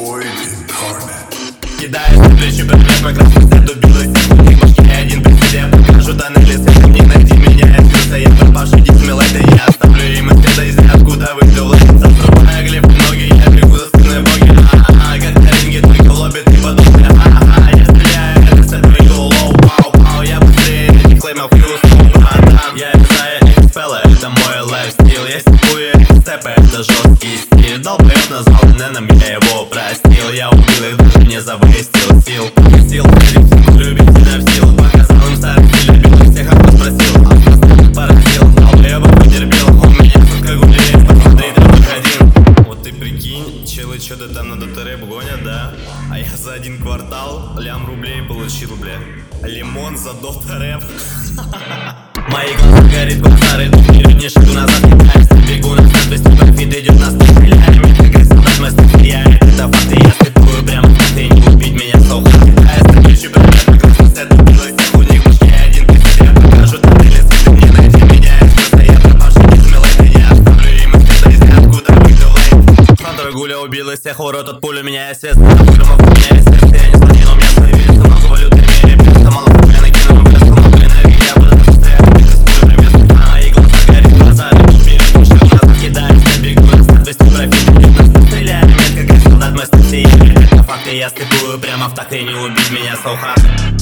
Кидает на плечи предмет, мой красный свет убилась. В башке один при себе покажу тоннели света. Не найти меня, я сбился, я пропавший, иди смело, да я оставлю им из света, из откуда выйду власть. Заструбая глиф ноги, я бегу за спиной боги. Как на ринге, только в лобби ты подумай. Я стреляю, это сет лоу, пау-пау. Я быстрее этих клеймов хьюстон, братан. Я писаю экспелла, это мой лайфстил. Я степую степы, это жесткий стиль. Долбоёб назвал Нэнном, я его простил. Я убил их, даже не завыстил сил. Сил, любить себя в силу. Показал им старый стиль, любил всех, а кто спросил. Поразил, долбоёба потерпел. Он меня сутка гуляет, посмотри, там один. Вот ты прикинь, челы что-то там на дотэрэп гонят, да? А я за один квартал лям рублей получил, бля. Лимон за дотэрэп. Мои глаза горит, старый вперед, не шагу назад, кидаюсь. Бегу на старт, 200 профит идет, нас не стреляем. Как как солдат, мы стреляем. Это факты, я слепую прямо в факты. Не убить меня, соуха. Кидаясь на плечи, предмет, мой красный свет убилась. Всех у них в башке один при себе покажу тоннели света. Не найти меня, я сбился, я пропавший, не смелый. Да я оставлю им из света, из откуда выйду лейт. Фронтовый гуля убила всех, урод от пули. У меня есть свет, пулемов у меня есть свет. Я не сплотил, у меня свои вещи, много валюты в мире. Просто мало хуя накину, но блеску много энергии. Я буду быстрее, мои глаза горят, глаза вперед, не шагу назад, кидаюсь. Я бегу на старт, 200 профит идет, нас не стреляем. Как как солдат, мы стреляем. Это факты, я слепую прямо в такт, и не убить меня, соуха.